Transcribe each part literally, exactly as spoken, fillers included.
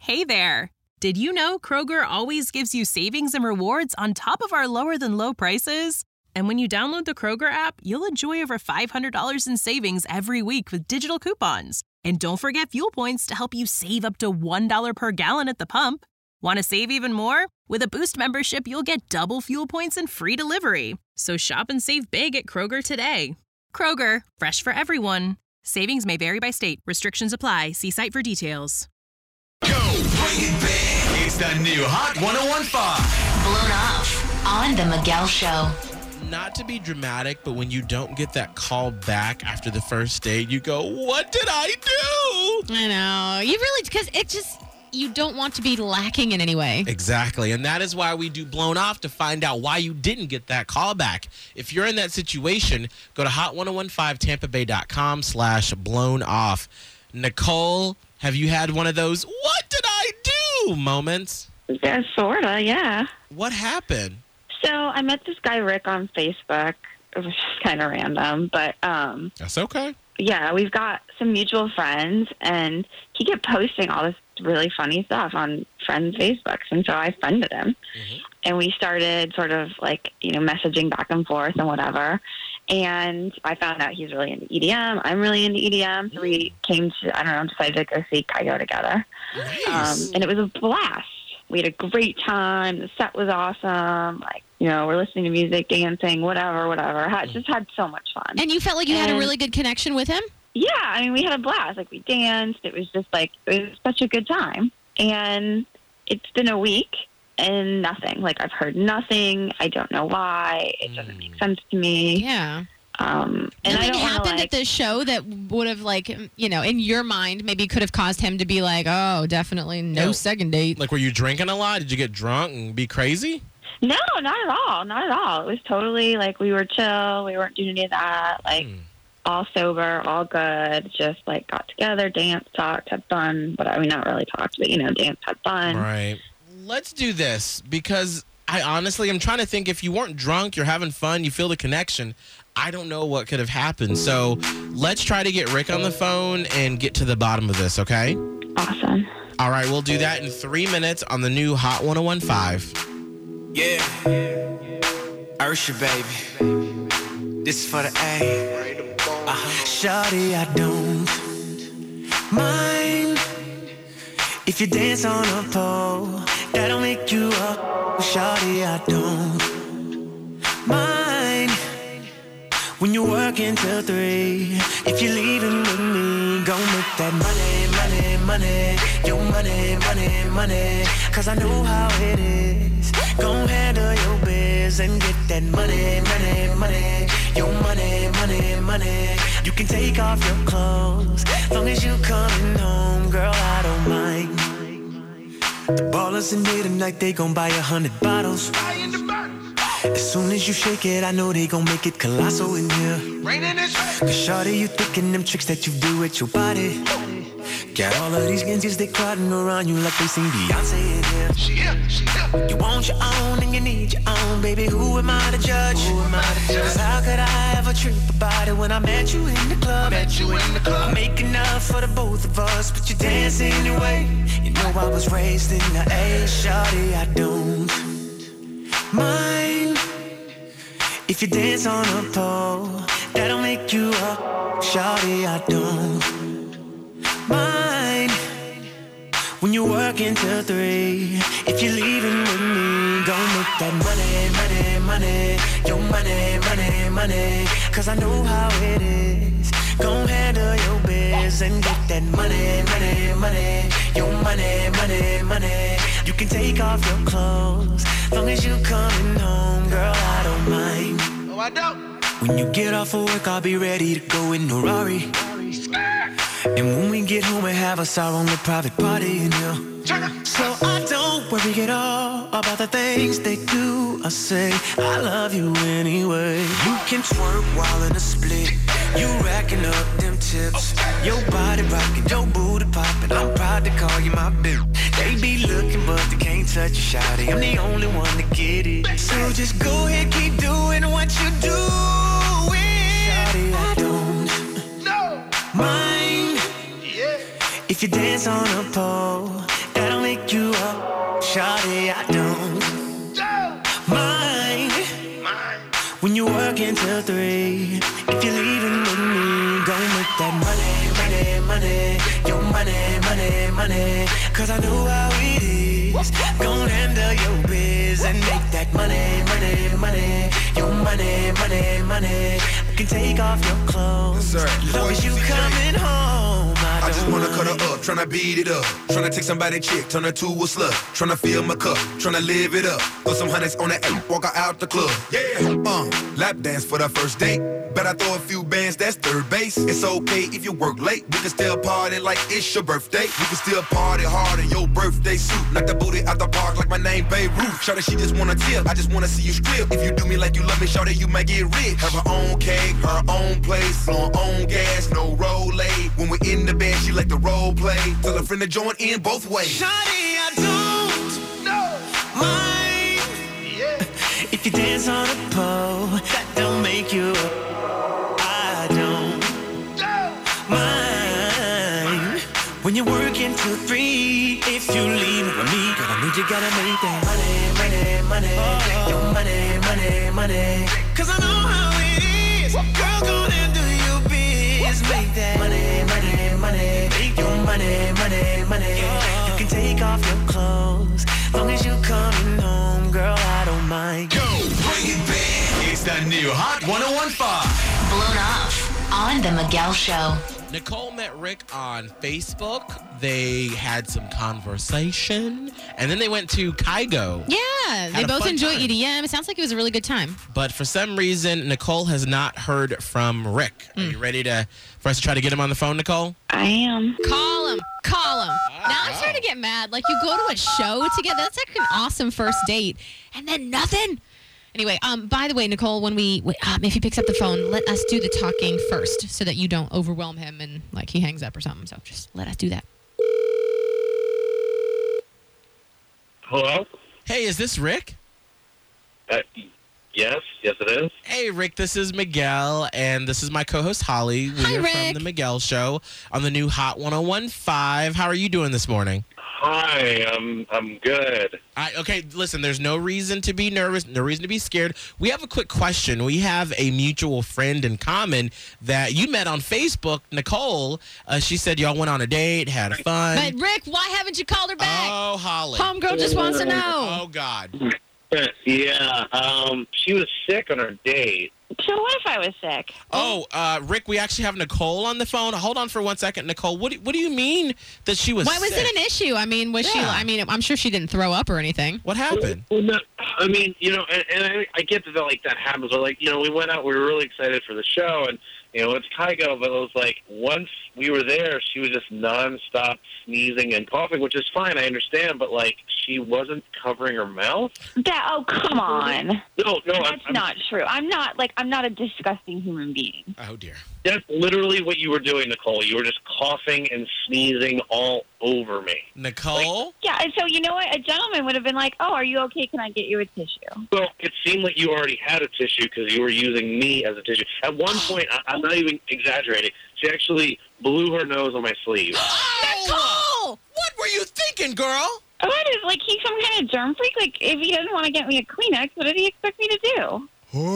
Hey there! Did you know Kroger always gives you savings and rewards on top of our lower-than-low prices? And when you download the Kroger app, you'll enjoy over five hundred dollars in savings every week with digital coupons. And don't forget fuel points to help you save up to one dollar per gallon at the pump. Want to save even more? With a Boost membership, you'll get double fuel points and free delivery. So shop and save big at Kroger today. Kroger, fresh for everyone. Savings may vary by state. Restrictions apply. See site for details. Go, bring it back. It's the new Hot one oh one point five. Blown Off on The Miguel Show. Not to be dramatic, but when you don't get that call back after the first date, you go, what did I do? I know. You really, because it just, you don't want to be lacking in any way. Exactly. And that is why we do Blown Off, to find out why you didn't get that call back. If you're in that situation, go to hot ten fifteen tampa bay dot com slash blown off. Nicole, have you had one of those what did I do moments? Yeah, sort of, yeah. What happened? So I met this guy, Rick, on Facebook. It was just kind of random, but um, That's okay. yeah, we've got some mutual friends, and he kept posting all this really funny stuff on friends' Facebooks, and so I friended him. Mm-hmm. And we started sort of like, you know, messaging back and forth and whatever. And I found out he's really into E D M. I'm really into E D M. So we came to, I don't know, decided to go see Kygo together. Nice. Um, and it was a blast. We had a great time. The set was awesome. Like, you know, we're listening to music, dancing, whatever, whatever. Had, just had so much fun. And you felt like you And- had a really good connection with him? Yeah, I mean, we had a blast. Like, we danced. It was just like, it was such a good time. And it's been a week and nothing. Like, I've heard nothing. I don't know why. It doesn't make sense to me. Yeah. Um, and I Nothing don't wanna, happened like, at the show that would have, like, you know, in your mind, maybe could have caused him to be like, oh, definitely no Yeah. second date. Like, were you drinking a lot? Did you get drunk and be crazy? No, not at all. Not at all. It was totally like we were chill. We weren't doing any of that. Like, Hmm. all sober, all good. Just like got together, danced, talked, had fun. But I mean, not really talked, but you know, danced, had fun. Right. Let's do this, because I honestly am trying to think, if you weren't drunk, you're having fun, you feel the connection. I don't know what could have happened. So let's try to get Rick on the phone and get to the bottom of this, okay? Awesome. All right, we'll do that in three minutes on the new Hot one oh one point five. Yeah, Ursha, baby. This is for the A. Uh-huh. Shawty, I don't mind if you dance on a pole. That'll make you up. Shawty, I don't mind when you work until three. If you're leaving with me, gon' make that money, money, money. Your money, money, money. Cause I know how it is. Gon' handle your biz and get that money, money, money. Your money, money, money. You can take off your clothes, long as you coming home, girl, I don't mind. The ballers in here tonight, they gon' buy a hundred bottles. As soon as you shake it, I know they gon' make it colossal in here. Cause shawty, you thinking them tricks that you do with your body. Got all of these ninjas, they crowding around you like they seen Beyonce in here. She here, she here. You want your own and you need your own, baby. Who am I to judge? Who am I to judge? Cause how could I ever trip about it when I met you in the club? Met you in the club. I make enough for the both of us, but you dance anyway. You know I was raised in the A. Shawty, I don't mind if you dance on a pole. That'll make you up. Shawty, I don't mind when you work until three. If you're leaving with me, gon' make that money, money, money. Your money, money, money. Cause I know how it is. Gon' handle your biz and get that money, money, money. Your money, money, money. You can take off your clothes, long as you coming home, girl, I don't mind. Oh, I don't. When you get off of work, I'll be ready to go in a Rari. And when we get home, we have us our own little private party in here. So I don't worry at all about the things they do. I say I love you anyway. You can twerk while in a split. You racking up them tips. Your body rocking, your booty popping. I'm proud to call you my bitch. They be looking, but they can't touch you, shawty. I'm the only one to get it. So just go ahead, keep doing what you do. Shawty, I don't mind if you dance on a pole. That'll working till three. If you're leaving with me, don't make that money, money, money. Your money, money, money. Cause I know how it is. Gonna handle your biz and make that money, money, money. Your money, money, money. I can take off your clothes. Yes, sir. As long as you coming home. I, I just don't wanna cut her mind. up, tryna beat it up. Tryna take somebody chick, turn her to a slut. Tryna fill my cup, tryna live it up. Throw some hundreds on that ape, walk her out the club. Yeah, uh, lap dance for the first date. Bet I throw a few bands, that's third base. It's okay if you work late. We can still party like it's your birthday. We can still party hard in your birthday suit. Knock the booty out the park like my name Babe Ruth. Shawty, she just wanna tip, I just wanna see you strip. If you do me like you love me, shawty, you might get rich. Have her own cake, her own place, on own gas, no roll aid. When we're in the bed, she like to role play. Tell her friend to join in both ways. Shawty, I don't know mind. Yeah. If you dance on a pole, that don't make you a I don't mind. When you're working till three, if you leave with me, girl, I need you gotta make that money, money, money. Oh. Your money, money, money. Cause I know how it is. Girl, go and do your biz. Make that money, money, money. Your money, money, money. Oh. You can take off your clothes, long as you coming home, girl, I don't mind. Go, bring it back. It's the new Hot one oh one point five. Blown Off on The Miguel Show. Nicole met Rick on Facebook. They had some conversation, and then they went to Kygo. Yeah, they Had a both fun enjoy time. E D M. It sounds like it was a really good time. But for some reason, Nicole has not heard from Rick. Are you ready to for us to try to get him on the phone, Nicole? I am. Call him. Call him. Now I'm starting to get mad. Like, you go to a show together. That's like an awesome first date. And then nothing. Anyway, um, by the way, Nicole, when we, um, if he picks up the phone, let us do the talking first so that you don't overwhelm him and, like, he hangs up or something. So just let us do that. Hello? Hey, is this Rick? Uh, yes, yes it is. Hey, Rick, this is Miguel, and this is my co-host, Holly. We Hi, are Rick. from The Miguel Show on the new Hot one oh one point five. How are you doing this morning? Hi, I'm I'm good. I, okay, listen, there's no reason to be nervous, no reason to be scared. We have a quick question. We have a mutual friend in common that you met on Facebook, Nicole. Uh, she said y'all went on a date, had fun. But, Rick, why haven't you called her back? Oh, Holly. Homegirl just wants to know. Oh, God. Yeah, um, she was sick on her date. So what if I was sick? Oh, uh, Rick, we actually have Nicole on the phone. Hold on for one second. Nicole, what do, what do you mean that she was Why was sick? it an issue? I mean, was she, Yeah. I mean, I'm sure she didn't throw up or anything. What happened? Well, no, I mean, you know, and, and I, I get that, like, that happens. But, like, you know, we went out, we were really excited for the show, and, you know, it's Kygo, but it was like, once we were there, she was just nonstop sneezing and coughing, which is fine, I understand, but, like, she wasn't covering her mouth. That, oh, come on. No, no, That's I'm, I'm, not true. I'm not, like, I'm not a disgusting human being. Oh, dear. that's literally what you were doing, Nicole. You were just coughing and sneezing all over me. Nicole? Yeah, and so you know what? A gentleman would have been like, oh, are you okay? Can I get you a tissue? Well, it seemed like you already had a tissue because you were using me as a tissue. At one point, I, I'm not even exaggerating, she actually blew her nose on my sleeve. Nicole! What were you thinking, girl? What is, like, he's some kind of germ freak? Like, if he doesn't want to get me a Kleenex, what did he expect me to do?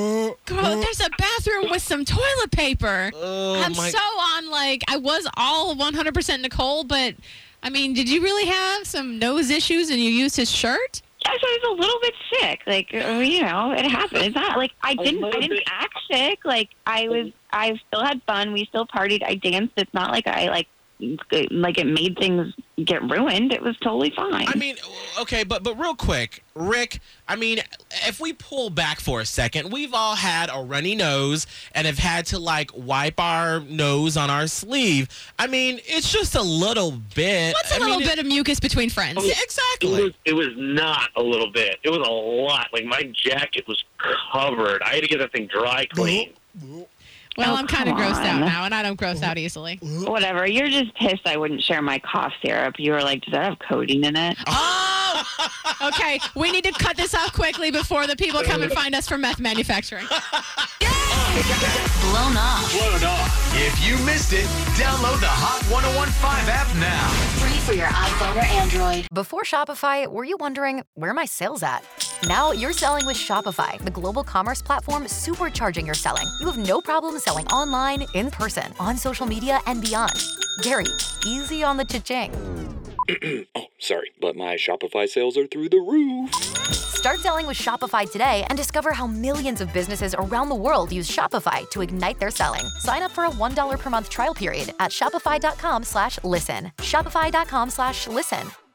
Girl, there's a bathroom with some toilet paper. Oh, I'm my- so on, like, I was all one hundred percent Nicole, but, I mean, did you really have some nose issues and you used his shirt? Yeah, so I was a little bit sick. Like, uh, you know, it happened. It's not, like, I didn't, I little didn't bit. act sick. Like, I was, I still had fun. We still partied. I danced. It's not like I, like, like it made things get ruined. It was totally fine. I mean, okay, but but real quick, Rick, I mean, if we pull back for a second, we've all had a runny nose and have had to, like, wipe our nose on our sleeve. I mean, it's just a little bit. What's a I little mean, bit of mucus between friends? Yeah, It exactly. was, it was not a little bit. It was a lot. Like, my jacket was covered. I had to get that thing dry clean. Well, Oh, I'm kind of come grossed out on. now, and I don't gross out easily. Whatever. You're just pissed I wouldn't share my cough syrup. You were like, does that have codeine in it? Oh! Okay, we need to cut this off quickly before the people come and find us for meth manufacturing. Blown Off. Blown off. If you missed it, download the Hot one oh one point five app now. Free for your iPhone or Android. Before Shopify, were you wondering, where are my sales at? Now you're selling with Shopify, the global commerce platform supercharging your selling. You have no problem selling online, in person, on social media, and beyond. Gary, easy on the cha-ching. Oh, sorry, but my Shopify sales are through the roof. Start selling with Shopify today and discover how millions of businesses around the world use Shopify to ignite their selling. Sign up for a one dollar per month trial period at shopify.com slash listen. Shopify.com slash listen.